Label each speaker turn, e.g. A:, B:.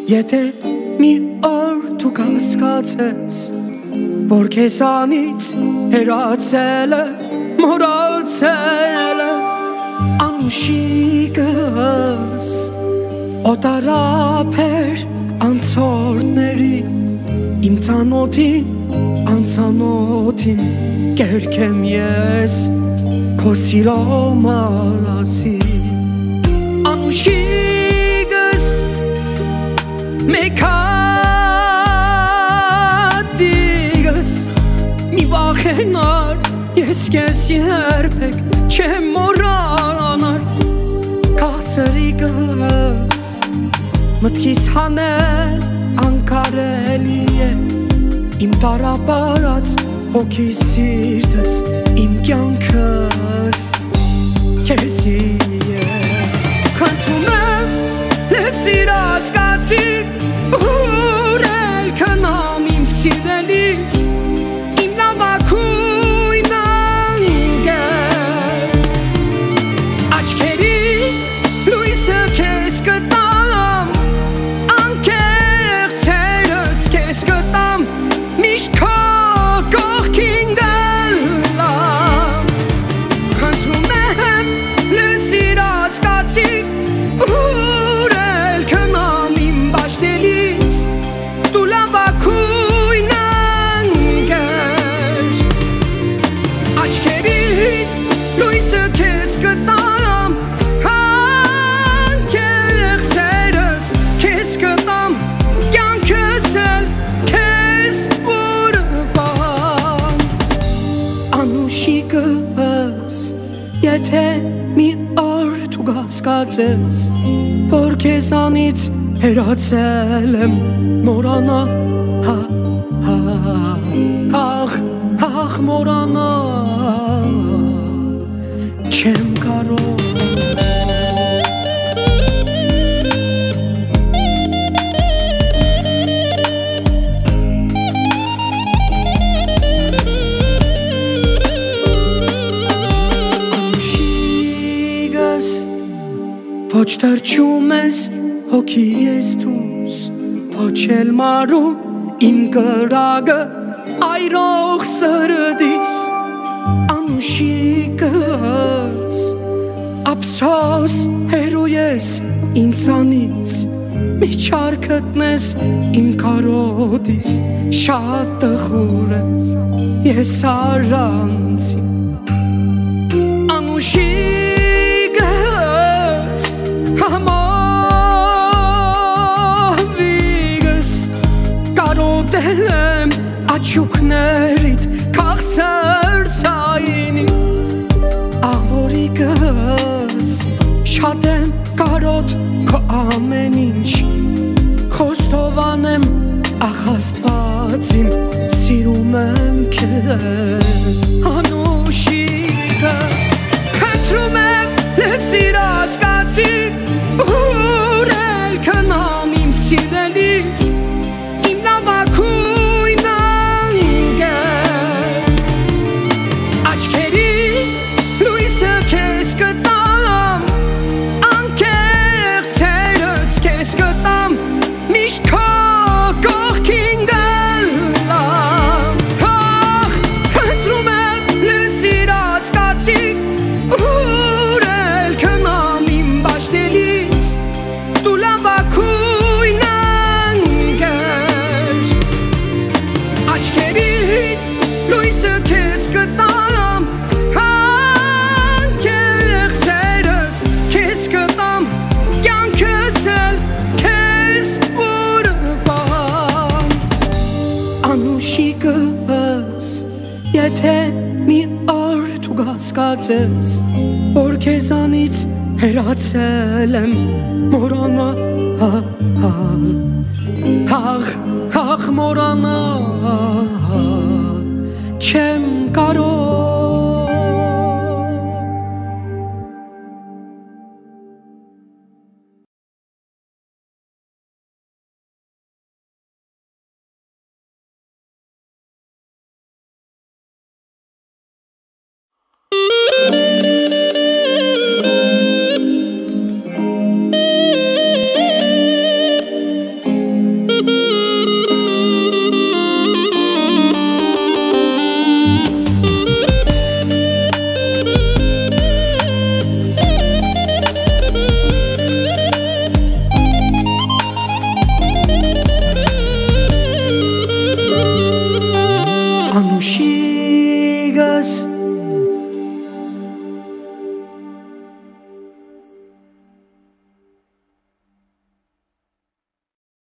A: Եթե մի օր դու կասկածես, որ քեզանից հեռացել է, մոռացել է, անուշիկս օտարափեր անցորդների, իմ ծանոթին, անծանոթին կերքեմ ես քո սիրո մասին, անուշիկս մեկադիգս մի վախենար, ես քեզ երբեք չեմ մոռանար, քաղցրիկս մտքիս հանել անկարելի է, իմ տարապարած հոգի սիրտս, իմ կյանքս քեզի է, խնդրում եմ լսիր ասկացիր, ուր էլ քնամ իմ սիրելիս, իմ նավակույն անգել, աչքերիս լույսը քեզ կտամ, անկեղծերս քեզ կտամ, միշտ քո կողքին գալամ, խնդրում եմ լսիր ասկացիր, ուր էլ քնամ իմ բաշտելիս, դու լավակույն անգել, աչքերիս լույսը քեզ կտամ, անկեղծերս քեզ կտամ, կյանքս էլ քեզ ուրբան, անուշիկս եթե մի օր դու կասկածես, որ քեզանից հեռացել եմ, մոռանա, մոռանա չեմ կարող, անուշիկս ոչ թրջում ես հոգի ես դուրս, ոչ էլ մարում իմ կրագը այրող սրդիս, անուշիկս ափսոս հերու ես ինձանից, մի չար գտնես իմ կարոտիս, շատ տխուր եմ ես առանցին, անուշիկս համովիգս կարոտել եմ աչուկներիդ քաղցրցայինի, աղվորիկս շատ եմ կարոտ քո ամեն ինչ, խոստովանեմ ախ Աստվածիմ, սիրում եմ քեզ, անուշիկս խնդրում եմ լսիր ասկացիր, ուր էլ քնամ իմ սիրելիս, իմ նավակույն անգել, աչքերիս լույսը քեզ կտամ, անկեղծերս քեզ կտամ, միշտ քո կողքին գալամ, խնդրում եմ լսիր ասկացիր, ուր էլ քնամ իմ բաշտելիս, դու լավակույն անգել, աչքերիս լույսը քեզ կտամ, անկեղծերս քեզ կտամ, կյանքս էլ քեզ ուրբան, անուշիկս եթե մի օր դու կասկածես, որ քեզանից հեռացել եմ, մոռանա, մոռանա չեմ կարող